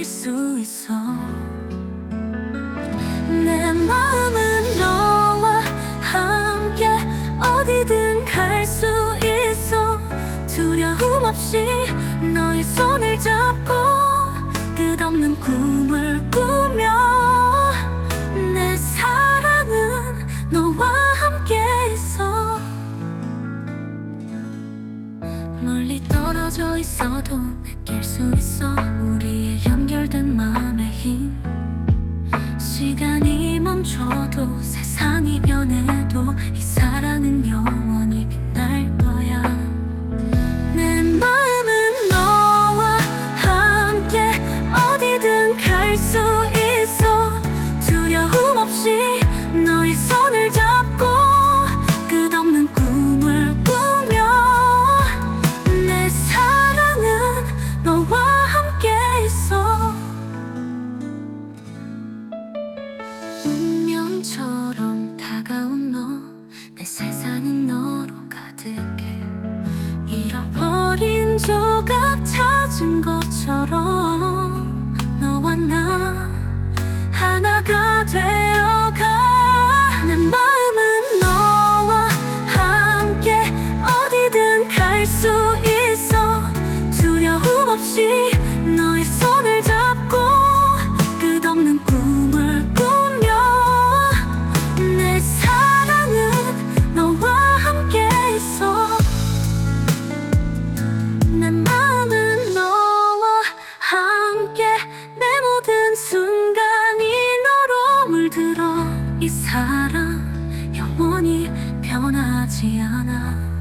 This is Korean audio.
수 있어. 내 마음은 너와 함께 어디든 갈 수 있어. 두려움 없이 너의 손을 잡고 끝없는 꿈을 꾸며 내 사랑은 너와 함께 있어. 멀리 떨어져 있어도 느낄 수 있어. 우리의 연결된 마음의 힘. 시간이 멈춰도 세상이 변해도 이 사랑은 영원히 빛날 거야. 내 마음은 너와 함께 어디든 갈 수 있어. 두려움 없이 너의 손을 잡고 끝없는 꿈을 꾸며 내 사랑은 너와 함께 있어. 운명처럼 다가온 너, 내 세상은 너로 가득해. 잃어버린 조각 찾은 것처럼 너와 나 하나가 되어가. 내 마음은 너와 함께 어디든 갈 수 있어. 두려움 없이 너의 손을 잡고 끝없는 꿈을 꾸며 내 사랑은 너와 함께 있어. 내 마음은 너와 함께 내 모든 순간이 너로 물들어. 이 사랑 영원히 변하지 않아.